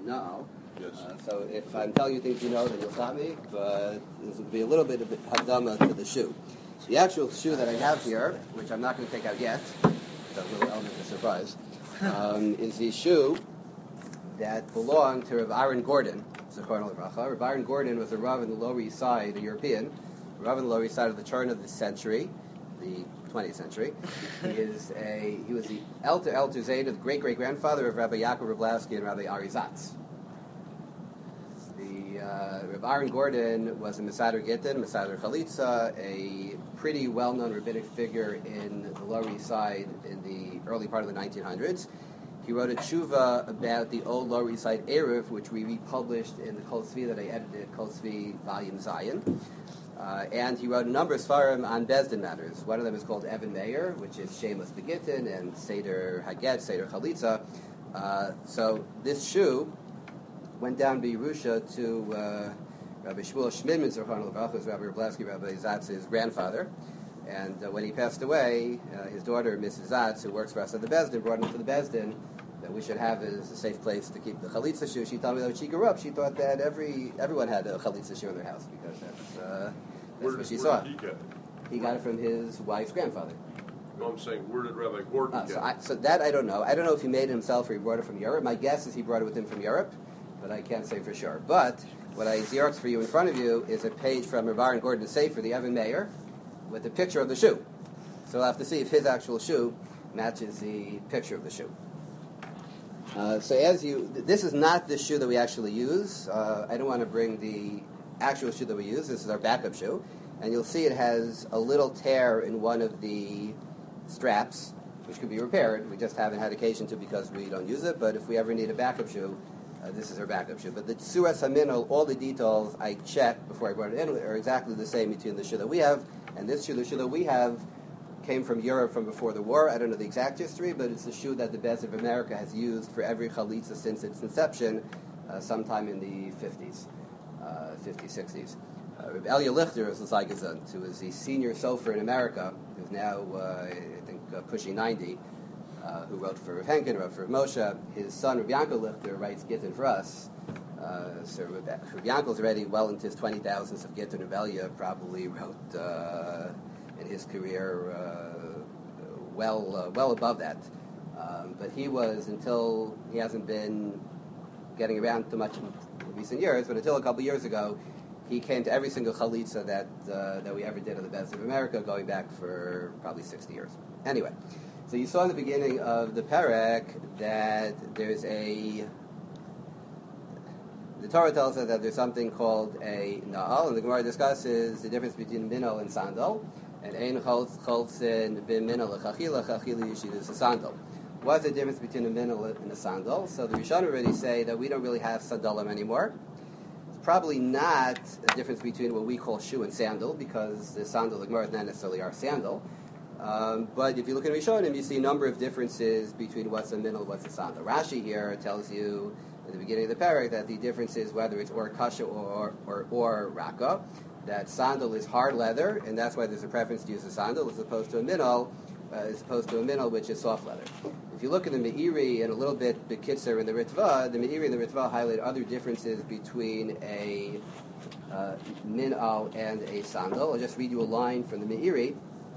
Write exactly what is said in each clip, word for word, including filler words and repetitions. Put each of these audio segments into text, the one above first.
no. Yes. Uh, so if I'm telling you things you know, then you'll stop me, but this will be a little bit of hadama to the shoe. The actual shoe that I have here, which I'm not going to take out yet, it's a little element of surprise, um, is the shoe that belonged to Rav Aaron Gordon. Rav Aaron Gordon was a Rav in the Lower East Side, a European, a Rav in the Lower East Side of the turn of the century, the twentieth century. He is a he was the Elter Elter Zayda, the great great grandfather of Rabbi Yaakov Rablowski and Rabbi Arizatz. The uh, Rav Aaron Gordon was a Mesader Gittin, Mesader Chalitza, a pretty well known rabbinic figure in the Lower East Side in the early part of the nineteen hundreds. He wrote a tshuva about the old Lower East Side Eruv, which we republished in the Kol Tzvi that I edited, Kol Tzvi Volume Zion. Uh, and he wrote a number of svarim on Bezdin matters. One of them is called Evan Meir, which is Shemus Begittin, and Seder Haget, Seder Chalitza. Uh, so this shoe went down Beirusha to uh, Rabbi Shmuel Schmidman, Zerchon Levach, who was Rabbi Rablowski, Rabbi Zatz's grandfather. And uh, when he passed away, uh, his daughter, Missus Zatz, who works for us at the Bezdin, brought him to the Bezdin that we should have as a safe place to keep the chalitza shoe. She told me that when she grew up, she thought that every everyone had a chalitza shoe in their house because that's, uh, that's where what did, she where saw. Did he get it? He got it from his wife's grandfather. No, I'm saying, where did Rabbi Gordon Uh, get so, it? I, so that I don't know. I don't know if he made it himself or he brought it from Europe. My guess is he brought it with him from Europe, but I can't say for sure. But what I xeroxed for you in front of you is a page from Rav Aaron Gordon to Sefer, the Evan Meir, with a picture of the shoe. So we'll have to see if his actual shoe matches the picture of the shoe. Uh, so as you, th- this is not the shoe that we actually use. Uh, I don't want to bring the actual shoe that we use. This is our backup shoe. And you'll see it has a little tear in one of the straps, which could be repaired. We just haven't had occasion to because we don't use it. But if we ever need a backup shoe, uh, this is our backup shoe. But the Tsuras HaMinol, all the details I checked before I brought it in are exactly the same between the shoe that we have and this shoe. The shoe that we have came from Europe from before the war. I don't know the exact history, but it's the shoe that the Bezdin of America has used for every chalitza since its inception, uh, sometime in the fifties, uh, fifties, sixties. Uh, Reb Elia Lichter is the Zygazant, who is the senior sofer in America, who's now, uh, I think, uh, pushing ninety, uh, who wrote for Rav Henkin, wrote for Rav Moshe. His son, Reb Yankel Lichter, writes Gittin for us. Uh, so Reb, Reb Yankel's already well into his twenty thousands of Gittin. Reb Elia probably wrote... Uh, in his career, uh, well uh, well above that. Um, but he was, until he hasn't been getting around too much in recent years, but until a couple years ago, he came to every single chalitza that uh, that we ever did on the Bezdin of America, going back for probably sixty years. Anyway, so you saw in the beginning of the Perek that there's a... The Torah tells us that there's something called a Na'al, and the Gemara discusses the difference between Minol and Sandal. And ein cholzin bin minol lechachila chachila yishidus a sandal. What's the difference between a minol and a sandal? So the Rishonim already say that we don't really have sandalim anymore. It's probably not a difference between what we call shoe and sandal, because the sandal, the Gemara, is not necessarily our sandal. Um, but if you look at Rishonim, you see a number of differences between what's a minol and what's a sandal. Rashi here tells you at the beginning of the parak that the difference is whether it's or kasha or or, or raka. That sandal is hard leather, and that's why there's a preference to use a sandal as opposed to a minol, uh, as opposed to a minol, which is soft leather. If you look at the Meiri and a little bit the Kitzer in the Ritva, the Meiri and the Ritva highlight other differences between a uh, minol and a sandal. I'll just read you a line from the Meiri.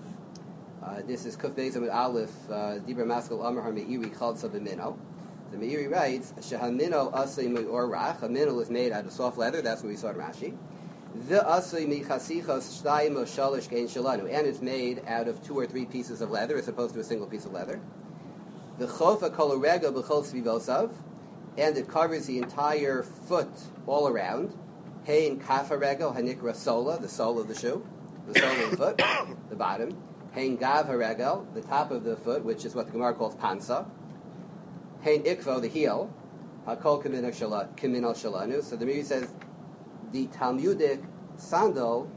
Uh, this is Kuf Beis Amud Aleph, Dibra Maskal Amar HaMeiri Chaltza B'minol. The Meiri writes, Shehaminol asay me'orach, a minol is made out of soft leather, that's what we saw in Rashi. The asay michasichos shtayim o shalosh gein shalanu, and it's made out of two or three pieces of leather as opposed to a single piece of leather. The chofa kol rega b'chol svivosav, and it covers the entire foot all around. Hein kafa regel hanikra sola, the sole of the shoe, the sole of the foot, the bottom. Hein gav haregel, the top of the foot, which is what the Gemara calls pansa. Hein ikvo, the heel. Hakol kaminal shalanu. So the Meiri says the Talmudic sandal.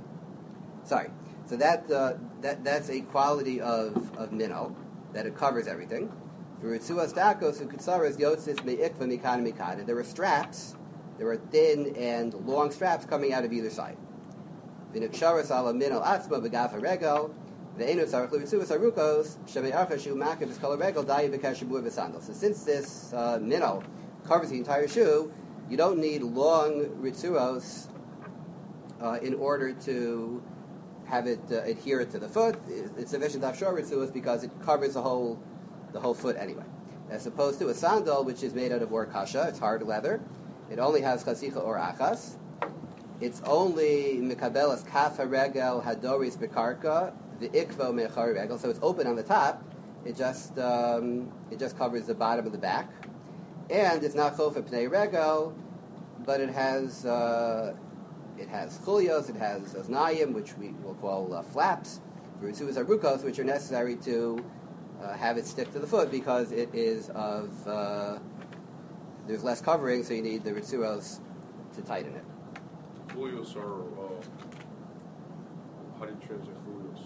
Sorry, so that uh, that that's a quality of of minol, that it covers everything. For Ritzuas Dakos and Kutsaras Yotzis me'ikva mikan mikan. There were straps, there were thin and long straps coming out of either side. V'niksharas ala minol atzma b'gaf haregel. So since this uh, minnow covers the entire shoe, you don't need long ritzuos uh, in order to have it uh, adhere to the foot. It's sufficient to have short ritzuos because it covers the whole the whole foot anyway. As opposed to a sandal, which is made out of or kasha, it's hard leather. It only has chasicha or achas. It's only mikabelas kaf haregel hadoris bekarka the ikvo mechari regel. So it's open on the top. It just um, it just covers the bottom of the back, and it's not chofa pnei regel, but it has uh, it has chulios, it has oznayim, which we will call uh, flaps, ritzuos arukos, which are necessary to uh, have it stick to the foot because it is of uh, there's less covering, so you need the ritzuos to tighten it. Chulios are uh, how do you translate chulios?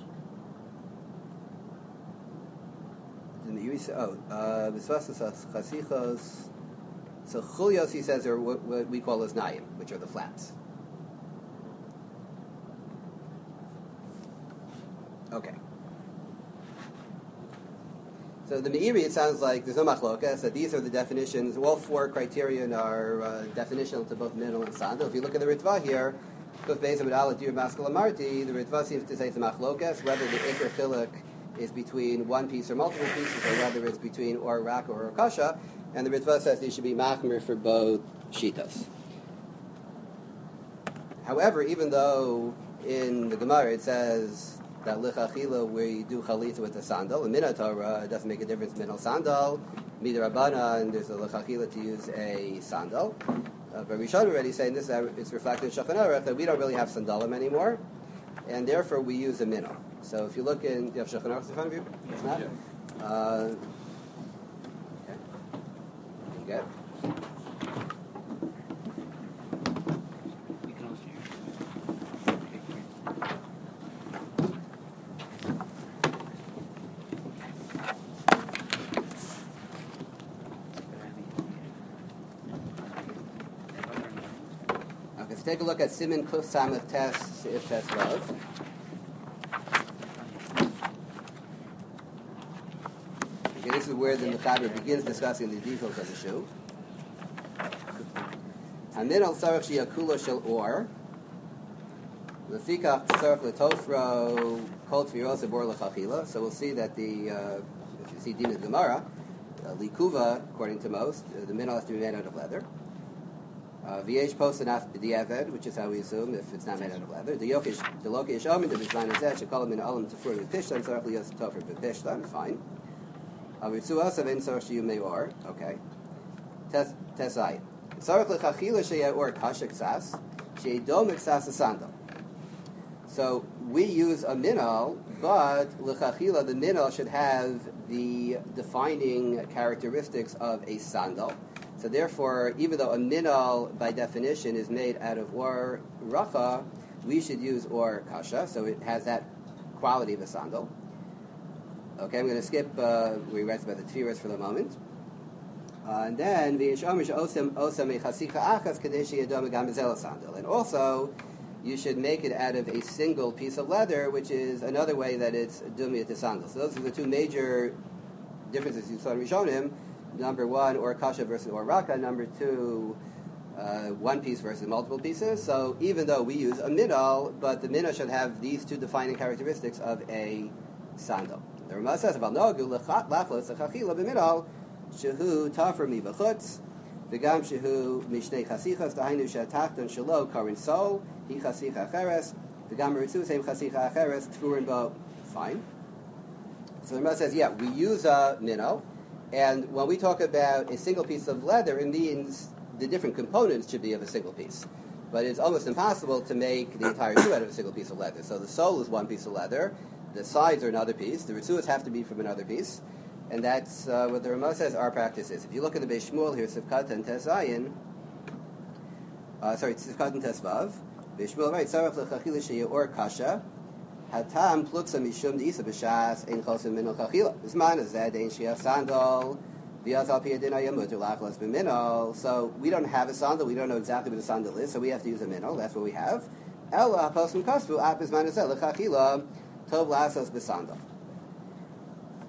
Oh, uh, chasichos. So chulios, he says, are what, what we call as nayim, which are the flaps. Okay. So the Meiri, it sounds like there's no machlokas, that these are the definitions. All four criterion are uh, definitional to both minol and sandal. If you look at the Ritva here, the Ritva seems to say it's a machlokas, whether the ikar chiluk is between one piece or multiple pieces, or whether it's between or rak or kasha, and the Ritva says they should be machmir for both shitas. However, even though in the Gemara it says that lichachila we do chalitza with the sandal, and minat Torah it doesn't make a difference minal sandal, midrabana, and there's a lichachila to use a sandal. Uh, but Rishon already saying this, uh, it's reflected in Shulchan Aruch that we don't really have sandalim anymore, and therefore we use a minal. So if you look in, do you have Shulchan Aruch in front of you? It's not? Yeah. Uh, okay. You get it? You can also use Okay, so take a look at Siman Kuf Samach Tes if that's love. This is where the Mechaber begins discussing the details of the shoe. Hamin al sarach shiakula shel or lefikach sarach letofro kol tfiros ebor lechachila. So we'll see that the uh, if you see Din Gemara, uh, likuva according to most, uh, the minnow has to be made out of leather. V'yesh posanaf b'diavad, which is how we assume if it's not made out of leather. The yokish the lokish omin the bizman azeh shekol min alam tefur b'pishtan sarach liyos tofer b'pishtan. Fine. Okay. Tesai. Sarach lechachila sheyeh or kasha ksas sheyeh dom ksas asandal. So we use a minal, but lechachila the minal should have the defining characteristics of a sandal. So therefore, even though a minal by definition is made out of or racha, we should use or kasha, so it has that quality of a sandal. Okay, I'm going to skip uh, where he writes about the tefillas for the moment. Uh, and then, and also, you should make it out of a single piece of leather, which is another way that it's dumya to sandal. So those are the two major differences you saw in Rishonim. Number one, or kasha versus or raka. Number two, uh, one piece versus multiple pieces. So even though we use a minal, but the minal should have these two defining characteristics of a sandal. The Ramah says about Nogu lachlos achachila b'minal shehu tafer mi b'chutz v'gam shehu mishnei chasichas dahainu she'atachton shelo karin sol hi chasicha acheres v'gam ritzu same chasicha acheres tfurin bo. Fine. So the Ramah says, yeah, we use a minal, and when we talk about a single piece of leather, it means the different components should be of a single piece. But it's almost impossible to make the entire shoe out of a single piece of leather. So the sole is one piece of leather. The sides are another piece. The ritzuos have to be from another piece. And that's uh, what the Ramah says our practice is. If you look at the Beis Shmuel here, Sivkat and Tesayin, uh, sorry, Sivkat and Tesvav, Beis Shmuel, right, Sarach lechachila sheyeh or kasha, hatam pluksa mishum d'isa b'shas ein chosim minol chachila. This man is that ein sheyah sandal, v'yaz al piyadin ayamutu lachlas b'minol. So we don't have a sandal. We don't know exactly what a sandal is, so we have to use a minol. That's what we have. Ela posum kasvu ap is man is lechachila. Tov lasos b'sandal.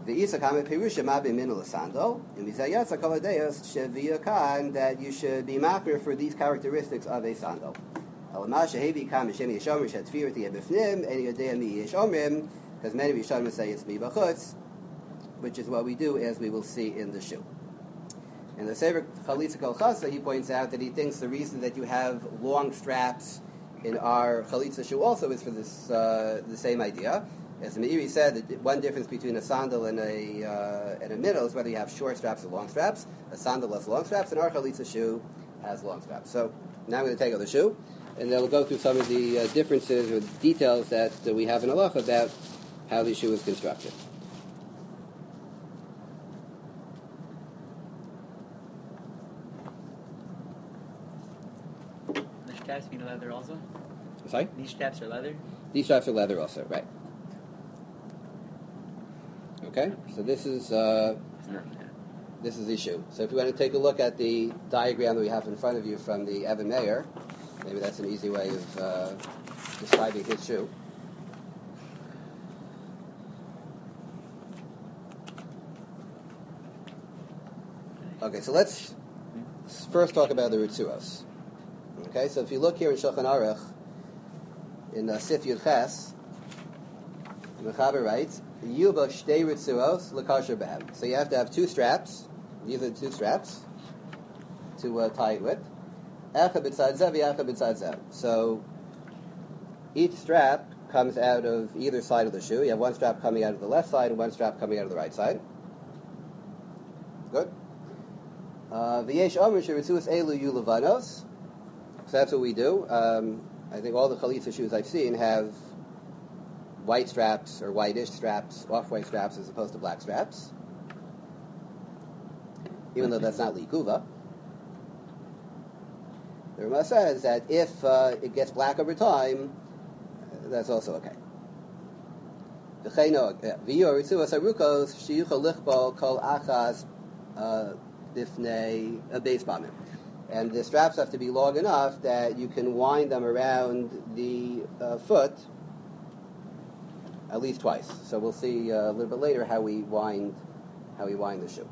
The Isakame Perusha Mabe Minul Sandal, and Mizayatsa Kaladeos Sheviyakan, that you should be makir for these characteristics of a sandal. Alamasha Hevi Kam Shemi Yeshomrim Shatfirti Ebifnim, and Yodea Mi Yeshomrim, because many Rishonim say it's Mi Bachutz, which is what we do as we will see in the shoe. In the Sefer Chalitza Kol Chasa, he points out that he thinks the reason that you have long straps in our Chalitza shoe also is for this uh, the same idea. As Meiri said, that one difference between a sandal and a uh, and a middle is whether you have short straps or long straps. A sandal has long straps, and our Chalitza shoe has long straps. So now I'm going to take out the shoe, and then we'll go through some of the uh, differences or details that uh, we have in halacha about how the shoe is constructed. The straps mean leather also? Sorry? These straps are leather? These straps are leather also, right. Okay, so this is uh, this is the shoe. So if you want to take a look at the diagram that we have in front of you from the Evan Meir, maybe that's an easy way of uh, describing his shoe. Okay, so let's first talk about the Ritzuos. Okay, so if you look here in Shulchan Aruch, in uh, Sif Yud Ches, Mechaber writes, Yuba shtei ritzuos lekasher behem. So you have to have two straps. These are the two straps to uh, tie it with. Echa b'tzad zeh v'echa b'tzad zeh. So each strap comes out of either side of the shoe. You have one strap coming out of the left side and one strap coming out of the right side. Good. V'yesh omer sheritzuos elu yu levanos. So that's what we do. Um, I think all the chalitza shoes I've seen have white straps or whitish straps, off-white straps as opposed to black straps, even though that's not likuva. The Rama says that if uh, it gets black over time, uh, that's also okay. And the straps have to be long enough that you can wind them around the uh, foot at least twice. So we'll see uh, a little bit later how we wind how we wind the shoe.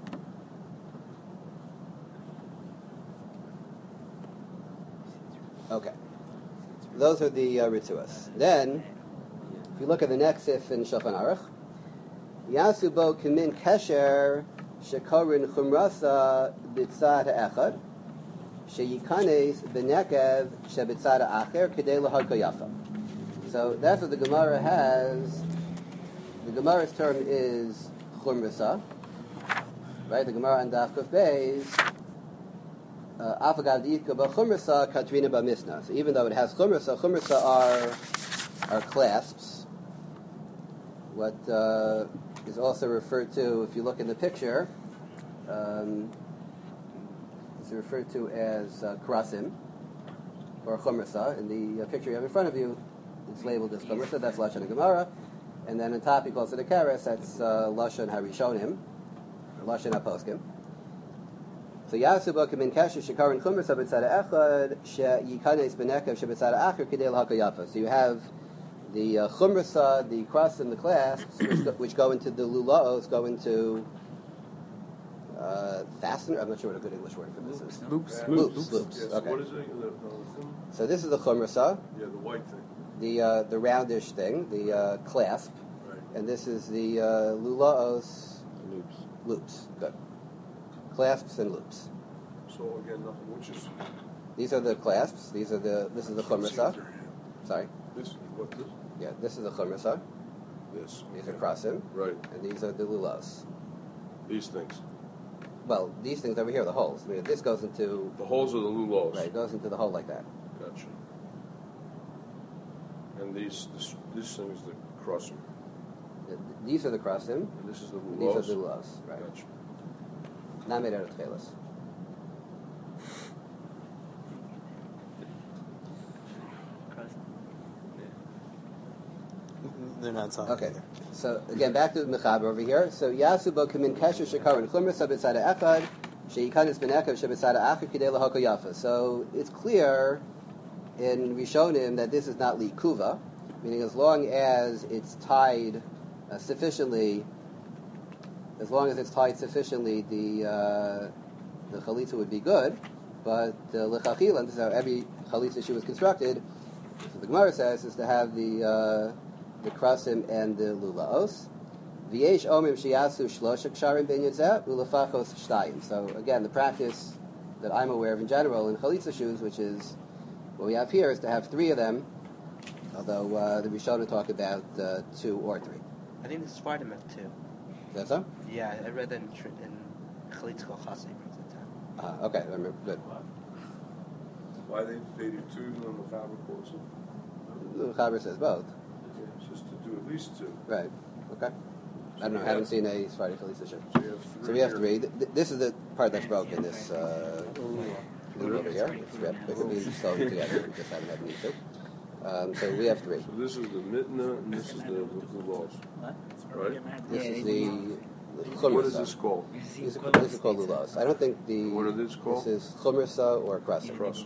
Okay. Those are the uh, ritzuas. Then, if you look at the next sif in Shulchan Aruch, Yasu bo kimin kesher shekorin chumrasa b'tzad ha'echad sheyikanes b'nekev shebitzad ha'acher kedei lahadko yafa. So that's what the Gemara has. The Gemara's term is chumrasa, right? The Gemara on Daf Kuf Beis, afagav diitka b'chumrasa katrina b'misna. So even though it has chumrasa, chumrasa are are clasps. What uh, is also referred to, if you look in the picture, um, it's referred to as uh, krasim or chumrasa. In the uh, picture you have in front of you, it's labeled as chumrasa. That's lashon Gemara, and then on top he calls it a keres. That's uh, lashon harishonim, lashon haposkim. So yasu bo kimin kasher shekarin chumrasa b'tzad echad sheyikanes b'nekev shebetzad acher kidei l'haka yafa. So you have the uh, chumrasa, the krasim, the clasps, which go, which go into the lulaos, go into uh, fastener. I'm not sure what a good English word for this is. Loops. Loops. Loops. Loops. Yes. Okay. What is it? The, the So this is the chumrasa. Yeah, the white thing. The uh, the roundish thing, the uh, clasp, Right. and this is the uh, lulaos Loops. loops. Good. Clasps and loops. So again, nothing. Which is These are the clasps. These are the. This is the chumrasa. Sorry. this? What this? Yeah. This is the chumrasa. This. These are krasim, Right. and these are the lulaos. These things. Well, these things over here are the holes. I mean, this goes into The holes are the lulos. right. It goes into the hole like that. Gotcha. And these, this, this thing is the crosser. Th- These are the krasim. And this is the and lulos. These are the lulaos. Right. Gotcha. Not made out of tchelas. They're not talking. Okay, so again, back to the Mechaber over here. So Yasu bo kamin kesher shekarin chumrasa b'tzad echad sheikanis b'nekev shebitzad acher kidei lahoko yafa. So it's clear in Rishonim that this is not likuva, meaning as long as it's tied uh, sufficiently as long as it's tied sufficiently, the uh, the chalitza would be good. But uh, l'chachila, this is how every chalitza shoe was constructed. So the Gemara says is to have the uh, the krasim and the lulaos. V'yesh omrim shiyasu shlosha ksharim ben yitzeh ulafachos shtayim. So again, the practice that I'm aware of in general in chalitza shoes, which is what we have here, is to have three of them. Although uh, the Rishonim talk about uh, two or three. I think the Sfardim have two. Is that so? Yeah, I read that in, tr- in Chalitz Kol Chasei brings it down. Uh, okay, I remember. Good. Why they they do two and then the fabric also? The Chaber says both. Okay, it's just to do at least two. Right. Okay. I don't know. I haven't seen a Sephardi Chalitza shoe. So you have three. So we have here. three. Th- th- This is the part that's broken. This uh, loop over here. It's ripped. It could be sewn together. We just haven't had need to. Um, so we have three. So this is the mitna and this is the the laws. What? Right? This Yeah, is they- the What is chumrasa. this called? This is, this is called lulos. I don't think the. What are these called? This is chumrasa or krasim. Cross.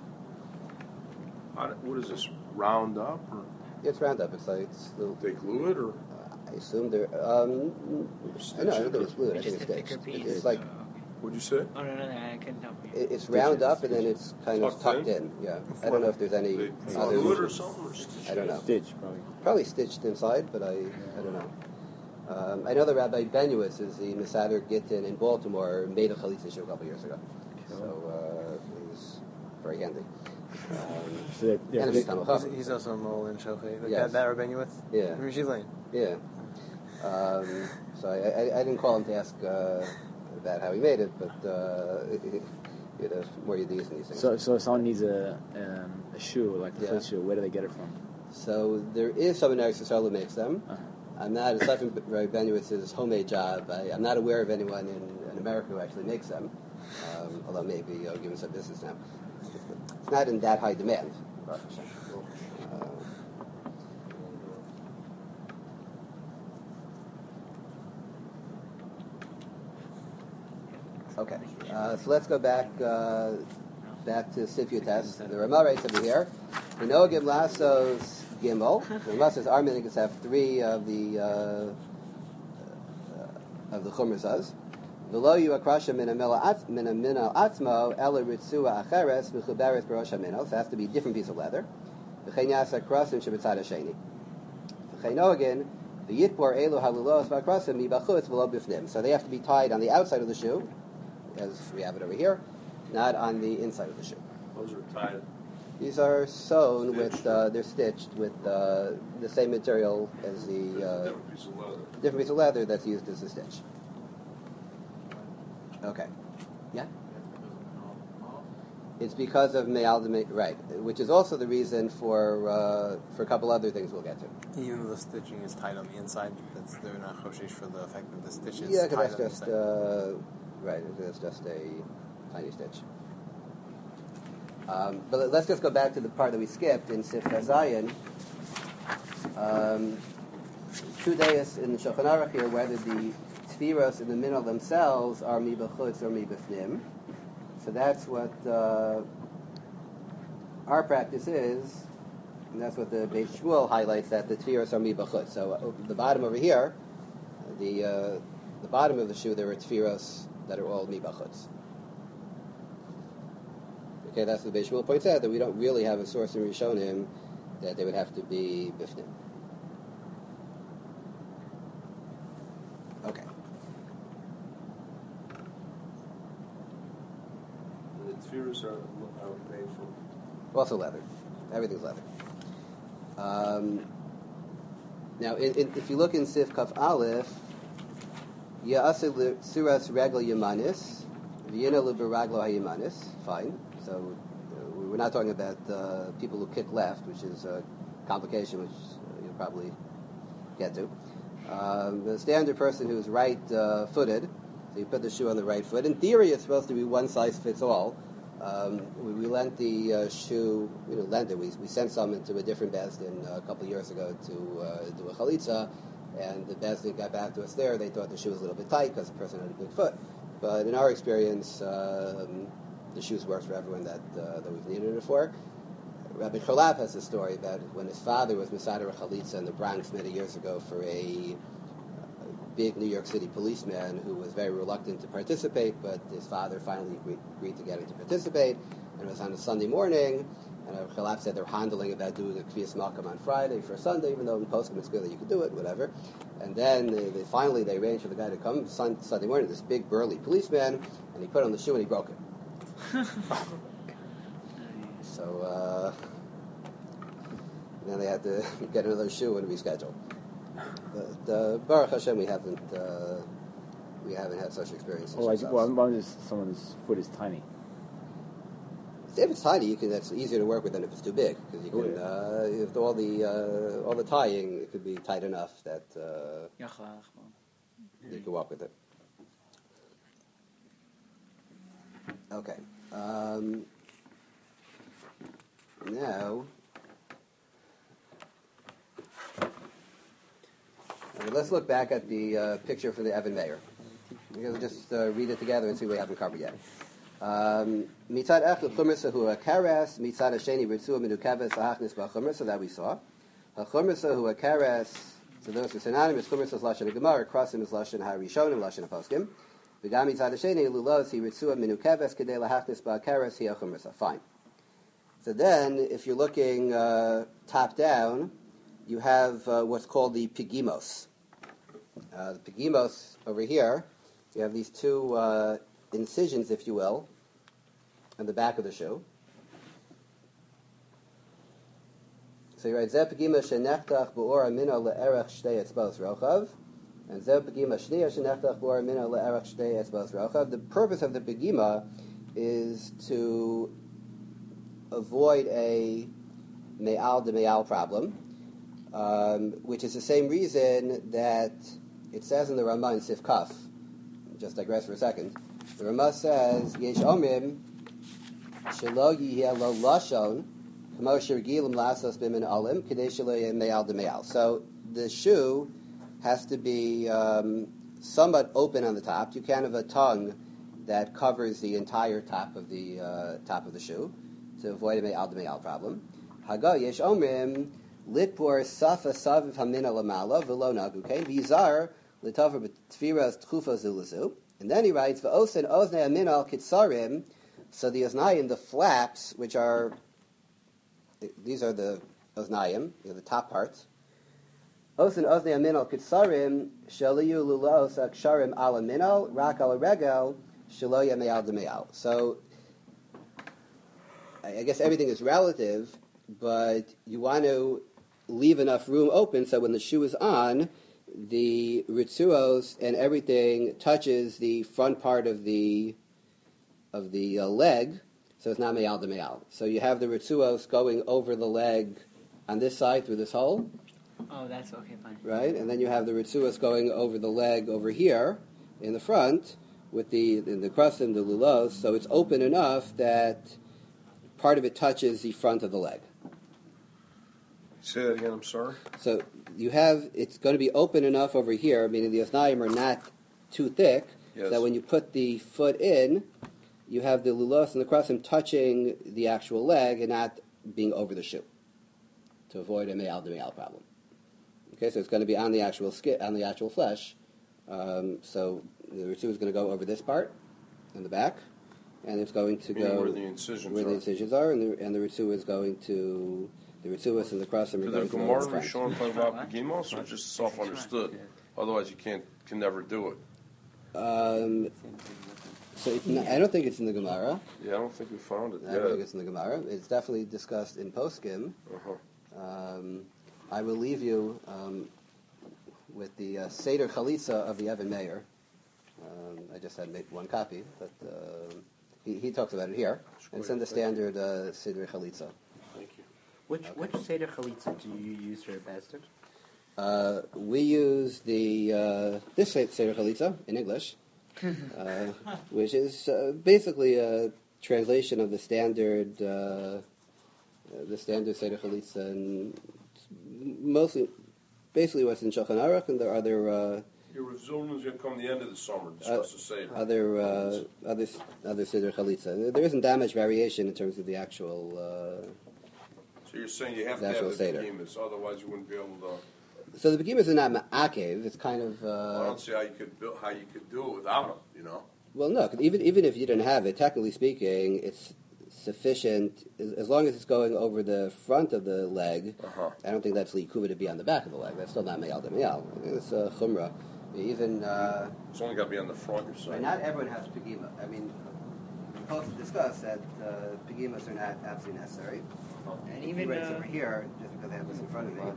How do- What is this? Round up or It's round up. It's like it's little. they glue it or? I assume they're. Um, I know. I don't think it's glued. I think Just it's a thicker stitched. piece. It's like What'd you say? Oh, no, no, no, I couldn't help you. it- it's round up and then it's kind of Tucked tucked in? in. Yeah. I don't know if there's any They other. glue it or something? Or stitch I don't it? know. Stitch, probably. Probably stitched inside, but I I don't know. Um, I know the Rabbi Benuis is the Mesader Gittin in Baltimore, made a chalitza shoe a couple years ago. So uh, it was very handy. Um, So they, yeah, and a big time of He's, chacham. he's also a mole in Shochei. Like Yes. that, that Rabbeinu with? Yeah. From Yeshiva Lane. Yeah. Um, so I, I, I didn't call him to ask uh, about how he made it, but uh, you know, more you these and these things. So, so if someone needs a um, a shoe, like a Yeah. foot shoe, where do they get it from? So there is someone in Eretz Yisrael who makes them. Uh-huh. I'm not, aside from Rabbi Benuitz's homemade job, I, I'm not aware of anyone in, in America who actually makes them, um, although maybe I'll give him some business now. It's not in that high demand. Uh, okay, uh, so let's go back uh, back to Sifyu test. The Ramah writes over here, we know Gimlasos Gimel. The Ramah says our minikos have three of the uh, uh, of the chumrasas. V'lo yu akrasha min a min a minal atzmo ela ritzua acheres v'chuberes barosh haminal. So it has to be a different piece of leather. V'chein yasa krasim shebetzad hasheni. V'chein again v'yitbor elu halulos v'akrasim mibachutz v'lo bifnim. So they have to be tied on the outside of the shoe, as we have it over here, not on the inside of the shoe. Those are tied. These are sewn Stitched. with, uh, they're stitched with uh, the same material as There's the a uh, different piece of leather. different piece of leather that's used as a stitch. Okay. Yeah? It's because of me'aldemate, right, which is also the reason for uh, for a couple other things we'll get to. Even though the stitching is tied on the inside, that's, they're not choshesh for the fact that the stitch is Yeah, tied because on that's just, the inside. uh, right, that's just a tiny stitch. Um, but let's just go back to the part that we skipped in Sif Chazayin. Um, two days in the Shulchan Aruch here, whether the tfiros in the middle themselves are mi b'chutz or mi b'fnim. So that's what uh, our practice is, and that's what the Beit Shmuel highlights, that the tfiros are mi b'chutz. So uh, the bottom over here, the uh, the bottom of the shoe, there are tfiros that are all mi b'chutz. Okay, that's what the Beit Shmuel points out, that we don't really have a source in Rishonim that they would have to be bifnim. Okay. And the tefillos are, are made from. Also leather. Everything's leather. Um, now, in, in, if you look in Sif Kaf Aleph, Ya'asir Suras Regel Yamanis, V'yina L'Beraglo HaYamanis, fine. So uh, we're not talking about uh, people who kick left, which is a complication which uh, you'll probably get to. Um, the standard person who's right-footed, uh, so you put the shoe on the right foot. In theory, it's supposed to be one size fits all. Um, we, we lent the uh, shoe, you know, lent it. We, we sent some into a different Bezdin uh, a couple of years ago to uh, do a chalitza, and the Bezdin got back to us there. They thought the shoe was a little bit tight because the person had a big foot. But in our experience, um, the shoes works for everyone that uh, that we've needed it for. Rabbi Cholab has a story about when his father was Mesader Chalitza in the Bronx many years ago for a big New York City policeman who was very reluctant to participate, but his father finally agreed, agreed to get him to participate. And it was on a Sunday morning, and Chalaf said they're handling about doing a Kviyas Malkam on Friday for Sunday, even though in Poskim it's clear that you could do it, whatever. And then they, they finally they arranged for the guy to come sun, Sunday morning, this big burly policeman, and he put on the shoe and he broke it. So uh, then they had to get another shoe and reschedule. But uh, Baruch Hashem, we haven't uh, we haven't had such experiences. Or like, ourselves. well, one is someone's foot is tiny. If it's tiny, you can. That's easier to work with than if it's too big, because you can. Yeah. Uh, if all the uh, all the tying, it could be tight enough that uh, you can walk with it. Okay. Um, now, okay, let's look back at the uh, picture for the Evan Mayer. We're going to just uh, read it together and see what we haven't covered yet. Mitzad echad chumrasa hu akaras, mitzad hasheni ritzua minukaves lahachnis b'chumrasa, so that we saw. Chumrasa hu akaras, so those are synonymous. Chumrasa is lashon gemara, krasim is lashon harishonim, lashon haposkim. V'gam mitzad hasheni lulos hi ritzua minukaves kedei lahachnis b'akaras hi chumrasa. Fine. So then, if you're looking uh, top down, you have uh, what's called the pigimos. Uh, the pigimos over here, you have these two uh, incisions, if you will, on the back of the shoe. So you write Zeh pigima shenechtach b'or amina le'erech shtei etzbos rochav, and Zeh pigima shniya shenechtach b'or amina le'erech shtei etzbos rochav. The purpose of the pigima is to avoid a me'al de me'al problem, um, which is the same reason that it says in the Ramah in Sif Kaf. Just digress for a second. The Ramah says, Yesh omrim shelo yiheh lo lashon k'mo shergilim lasos b'min olim k'dei shelo yeh me'al de me'al. So the shoe has to be um, somewhat open on the top. You can't have a tongue that covers the entire top of the uh, top of the shoe to avoid a me'al de me'al problem. Haga yesh omrim litpor safa saviv hamina lamala v'lo nagu kain v'yizar l'tover b'tfiras tchufa zulazu. And then he writes, "V'osen oznei aminal kitsarim." So the oznayim, the flaps, which are these are the oznayim, you know, the top parts. Osen oznei aminal kitsarim shaliyu lulos aksharim ala minal rak ala regel shaloya me'al deme'al. So I guess everything is relative, but you want to leave enough room open so when the shoe is on, the ritzuos and everything touches the front part of the of the uh, leg, so it's not me'al de me'al. So you have the ritzuos going over the leg on this side through this hole. Oh, that's okay, fine. Right, and then you have the ritzuos going over the leg over here in the front with the in the krasim, the lulos. So it's open enough that part of it touches the front of the leg. Say that again, I'm sorry. So you have, it's going to be open enough over here, meaning the osnayim are not too thick, Yes. so that when you put the foot in, you have the lulos and the krasim touching the actual leg and not being over the shoe, to avoid a me'al de me'al problem. Okay, so it's going to be on the actual skin, on the actual flesh. Um, so the ritzu is going to go over this part, in the back, and it's going to Meaning go where the incisions where the are. incisions are, and the, and the ritzu is going to, the ritzuas and the krasim are Did the going to go Gemara over the Rishon front. talk about Pegimos, or just self-understood? Otherwise, you can't can never do it. Um, so it's not, I don't think it's in the Gemara. Yeah, I don't think we found it I don't think yet. it's in the Gemara. It's definitely discussed in Poskim. Uh-huh. Um, I will leave you um, with the uh, Seder Chalitza of the Evan Mayer. Um, I just had made one copy, but uh, he, he talks about it here. And it's in the standard uh, Seder Chalitza. Thank you. Which which Seder Chalitza do you use for your bastard? Uh, we use the uh, this Seder Chalitza in English, uh, which is uh, basically a translation of the standard uh, the standard Seder Chalitza, and mostly, basically what's in Shulchan Aruch, and there are other uh, Your Zoom is going to come the end of the summer. Discuss the Seder. other uh, other other Seder Chalitza. There isn't that much variation in terms of the actual. Uh, So you're saying you have to That's have what the Seder. Pegimos, otherwise you wouldn't be able to. so the begimas are not ma'akev. It's kind of. Uh, I don't see how you could build, how you could do it without them. You know. Well, no. 'Cause even even if you didn't have it, technically speaking, it's sufficient as, as long as it's going over the front of the leg. Uh-huh. I don't think that's likuva to be on the back of the leg. That's still not me'al de'me'al. It's uh, chumrah. Even uh, It's only got to be on the front. You're saying. right, not everyone has pegima. I mean, we're supposed to discuss that uh, pegimas are not absolutely necessary. And If even you read uh, over here, just because I have this in front of me. Uh,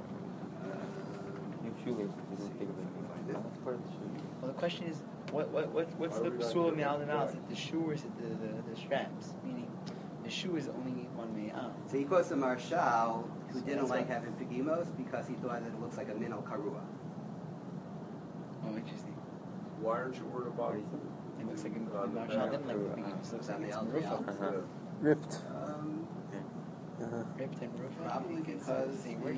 Well, the question is, what what what what's the psul of me'al de'me'al? Is it the shoe or is it the, the, the straps? Meaning, the shoe is only one me'al. So he quotes a Marshal who So didn't that's like what- having pegimos because he thought that it looks like a minnow karua. Oh, interesting. Why aren't you worried about it? It looks like a On the Marshall back. didn't like the beginnings. Looks like it's Uh, Marufa. Uh-huh. Ripped. Um, Uh-huh. Ripped and Marufa. probably You think it's, uh, because the same the, word?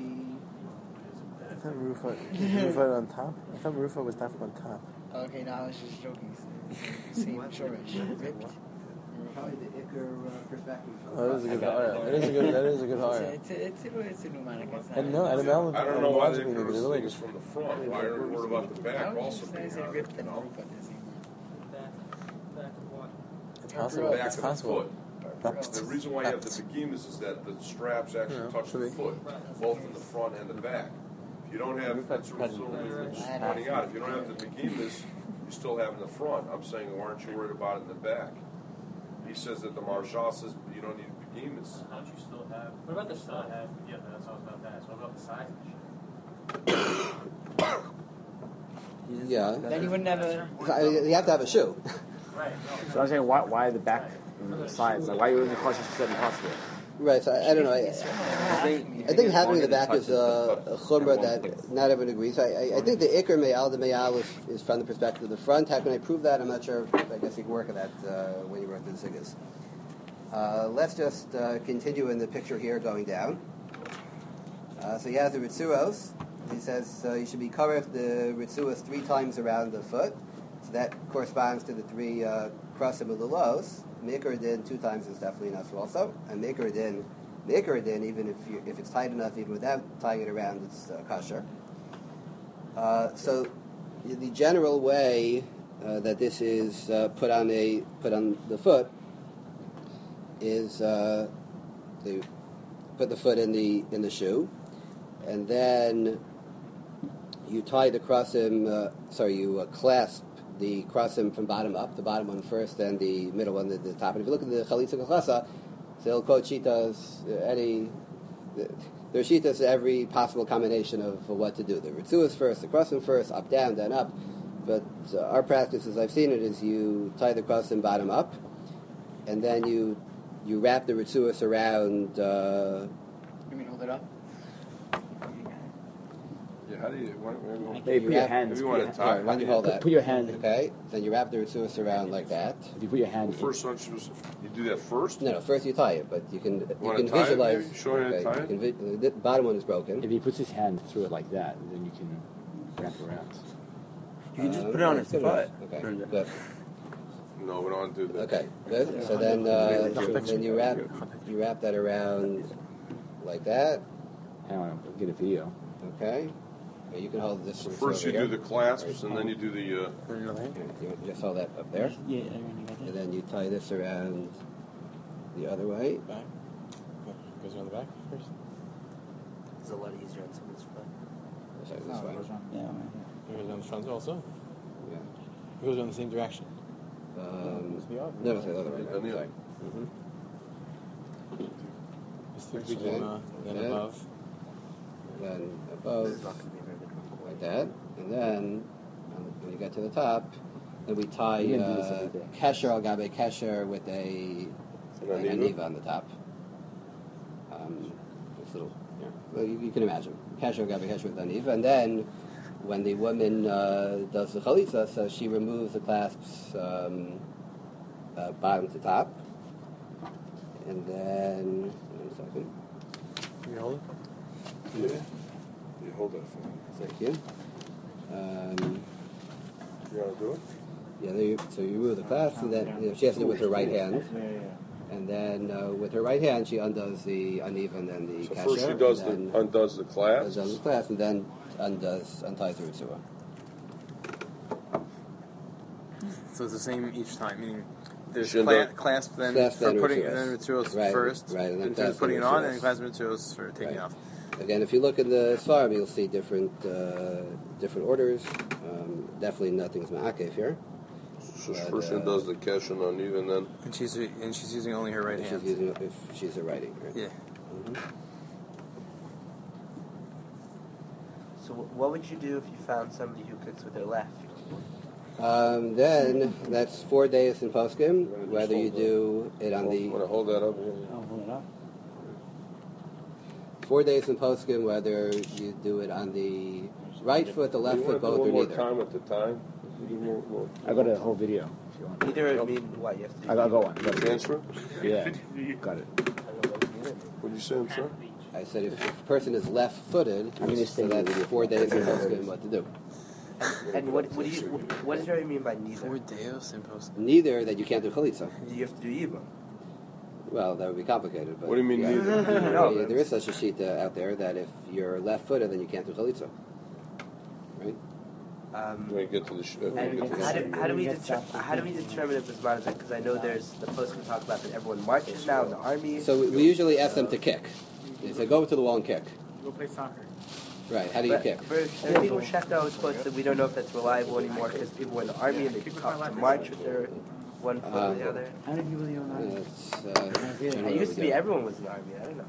I thought Rufa, Rufa on top. I thought Rufa was not on top. Okay, no, I was just joking. It's the Same shorish. Ripped. probably the Iker uh, perspective. Oh, that is a good hire. That is a good. That is a good hire. It's a, it's a, it's a pneumonic. It's not- And no, and Mel, I don't know why they logically, put maybe this the thing way is from the front. Why are you worried about the I back was also just being saying on it, ripped you and know? Marufa. the same word. It's The possible. back It's of the possible. foot. The reason why you have the begimas is that the straps actually Yeah, touch the should be. foot, both in the front and the back. If you don't have, that's what it's pointing out, if you don't have the begimas, you still have in the front. I'm saying, why aren't you worried about it in the back? He says that the Marshal says you don't need begimas. Don't you still have? What about the still have? Yeah, that's what I was about to ask. What about the size of the shoe? Yeah. Then you wouldn't have a. So, I mean, you have to have a shoe. Right. No, So I'm saying, why, why the back and the sides? Like, why are you in the cautious percent impossible? Right, so I, I don't know. I, I think having the back is a, a chumrah that not everyone agrees. I, I, I think the ikr me'al the me'al is, is from the perspective of the front. How can I prove that? I'm not sure. I guess you can work on that uh, when you wrote the ziggers. Uh, let's just uh, continue in the picture here going down. Uh, so he has the ritzuos. He says uh, you should be covered the ritzuos three times around the foot. So that corresponds to the three uh, krasim of the lows. Mikr din two times is definitely enough also. And Mikr din, Mikr din, even if you, if it's tight enough, even without tying it around, it's uh, kosher. Uh, so the general way uh, that this is uh, put on a put on the foot is uh, to put the foot in the in the shoe, and then you tie the krasim. Uh, sorry, you uh, clasp the krasim from bottom up, the bottom one first, and the middle one at the top. And if you look at the chalitza kachasa, so they'll quote shitas, uh, any, the, there are shitas every possible combination of uh, what to do. The ritzuas first, the krasim first, up, down, then up. But uh, our practice, as I've seen it, is you tie the krasim bottom up, and then you you wrap the ritzuas around. Uh, You mean hold it up? Yeah, how do you, why, why, Maybe put your wrap- hands. if you put want your- to tie, when you hold that, Put your hand. okay, then you wrap the ritzuas around like that. If you put your hand. the first one, she was- you do that first? No, no. First you tie it, but you can you Wanna can tie it, visualize. maybe? Show you how to okay, tie you it? can vi- the bottom one is broken. If he puts his hand through it like that, then you can wrap it around. You can just Uh, put it on that's his good enough. foot. Okay, Or- good. No, we don't want to do that. Okay, good. So then, uh, so then you wrap you wrap that around like that. Hang on, I'll get a video. Okay. Okay, you can hold this. So one first you over do here. the clasps, and then you do the, uh, Okay, you just hold that up there, Yeah, everyone got and that. then you tie this around the other way. Back. Goes around the back first. It's a lot easier on someone's foot. Sorry, this way. Yeah, right It goes around the front also. Yeah. It goes around the same direction. Um, no, no, sorry, the other way. Then the Sorry. other. Mm-hmm. Just the Okay. pajama, then Okay. above. Then This is above. not going to be a very good one. Like that, and then um, when you get to the top, then we tie You can do this uh, every day. kesher al gabe kesher with a An an aniva? aniva on the top. Um, this little, yeah. Well, you, you can imagine kesher al gabe kesher with aniva, and then when the woman uh, does the chalitza, so she removes the clasps um, uh, bottom to top, and then one second. Can you hold it? Yeah. You hold that for me. Thank you. Um, You want to do it? Yeah, there you, so you remove the clasp, and then you know, she has to do it with her right hand. and then uh, with her right hand she undoes the uneven and the So kasher. first she does the and undoes the clasp. Undoes the clasp, and then undoes unties the ritzua. So it's the same each time, meaning there's She cla- undo- clasp then Clasp, for then putting rituals. then rituals Right, first, right, and then in terms clasp, of putting it then on, and rituals. clasp rituals for taking Right. off. Again, if you look in the Svarim, you'll see different uh, different orders. Um, definitely nothing's ma'akev here. So But, first she uh, does the kesh and uneven, then And she's and she's using only her right if hand. she's using if she's a writing. Right? Yeah. Mhm. So what would you do if you found somebody who cooks with their left? Um, then that's four days in poskim. Whether you do it on the want to hold that up. Oh, hold it up. four days in poskim, whether you do it on the right foot, the left You foot, want to do both, one or more neither. time at the time. Do more- more- I got a whole video. If you want. Either mean what you have to do. I got, I got one. I got it. Transfer? Yeah, got it. What did you say, I'm sorry? I said if, if a person is left-footed, I'm gonna so stay that's with you. four days in poskim, what to do. And what what do you what does Jerry mean by Four neither? deos in post. Neither that you can't do chalitza. Do you have to do yibum? Well, that would be complicated. But What do you mean yeah. neither? No, Yeah, there is such a sheet uh, out there that if you're left-footed, then you can't do chalitza. Right? Um, When you get to the sh- uh, when you and get to how the do, how do we deter- how do we determine if it's Manazek? Because I know there's the post we talk about that everyone marches now in the army. So we, we usually ask them to kick. They say, go to the wall and kick. Go play soccer. Right, how do you But kick? for the people Shechta always quotes that we don't know if that's reliable anymore because people were in the army and they taught to march with their one foot Uh, or the other. How many people do you know? Uh, it's, uh, It generally used to we be do. everyone was in the army. I don't know.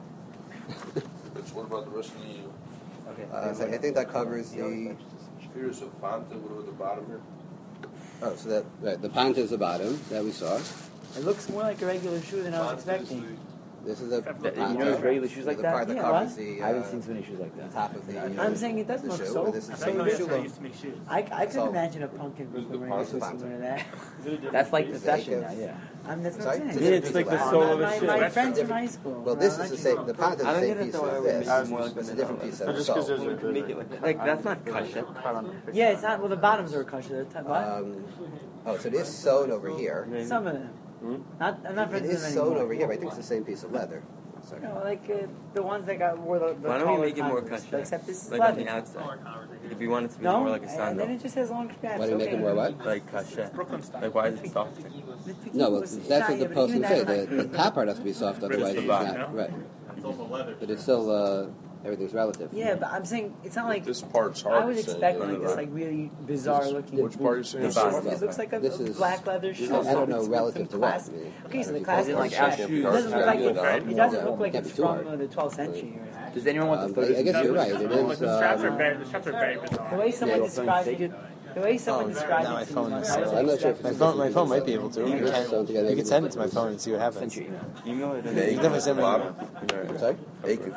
It's what about the rest of the Okay. Uh, so I think that covers the... spheres of Panta, what about the bottom here? Oh, so that... Right, the pant is the bottom that we saw. It looks more like a regular shoe than I was expecting. This is the, the That- you panta. know there's regular shoes like the that? part that Yeah, covers what? the... Uh, I haven't seen so many shoes like that. top of the... I'm saying it doesn't the look shoe, so- and this is I the thought you shoe. know I used to make shoes. I, I could So- imagine a pumpkin This is the wearing pants. a something like that. That's like the It's fashion like now, a- yeah. I'm, that's what Sorry? I'm It's saying. a different piece of my, leather. my, my, my friends from high school. Well, this uh, is the same... The pant is I the don't same get it piece though. as I this. would more like It's the a different middle. piece of Just because sole. there's a Make it like Like, that's not kasha. Yeah, it's not. Well, the bottoms are kosher. They're t- what? Um, oh, so it is sewn over here. Some of them. Not, I'm not It friends is with them sewn anymore. over here, but I think it's the same piece of leather. Sorry. No, like uh, the ones that got wore the, the Why don't we taller make it more Converse, kasha? Except this is Like on leather. the outside. If you want it to be No, more like a and then sandal. it just has long straps. Why do you make okay. it more what? Like kasha. Brooklyn style. Like, why is it soft? No, well, It's that's not- what yeah, the but even postman say. that- The, the top part has to be soft, otherwise the it's bottom, not. yeah? Right. It's also leather. But it's still, uh, everything's relative. Yeah, but I'm saying it's not like This part's hard. I was to say, expecting yeah, like this right. like really bizarre looking. Which part are you saying? The bottom. It looks like a, This a is- black leather shoe. I don't know With relative some to what. class- I mean, Okay, so the if class you is like post ash. it, It shoes. doesn't look like Yeah, it, yeah, it doesn't yeah. look like Can't it's be too from hard. uh, the twelfth century. Or Does anyone want Um, the I, I photos? guess you're right. It Like, is. the straps are Um, very, the straps are very the bizarre. way someone Yeah. described it, the way someone described No, my it to phone me, is- I was I'm not sure if My it's phone, my phone might be able to. You You can sew together. can, you can send it to my phone and see what happens. Send your email. Email it. The You can definitely send me. bottom? Sorry? Akif.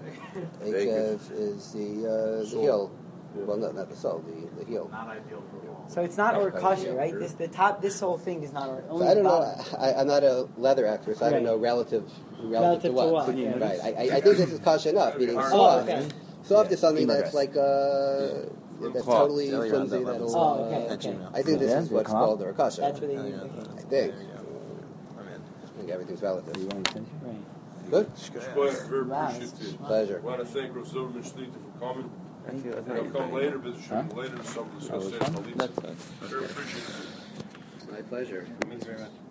Akef is the uh, the heel. Well, not not the sole, the the heel. Not ideal for walls. So it's not or kosher, right? This the top, this whole thing is not or. So Only I don't the know. bottom. I, I'm not a leather expert, so I don't Right. know relative relative, Relative to to what. what, yeah. Right. I, I I think this is kosher enough. Meaning Oh, soft. okay. Soft is something Email that's address. like uh, that's Cloth. totally Tell you flimsy. on that That'll. level. Oh, okay, uh, At okay. Gmail. I think this Yeah, is will what's come out. called a kosher. That's what they There you use. go. Okay. I think. There you go. I'm in. I think everything's relative. You want to send you? Right. Good. Well, very Wow. appreciative. Pleasure. I want to thank Rav Zilman Shlita for coming. Thank you. That's He'll not come later, but Huh? later some Oh, discuss which it. one? That's fine. Very appreciative. My pleasure. Thanks very much.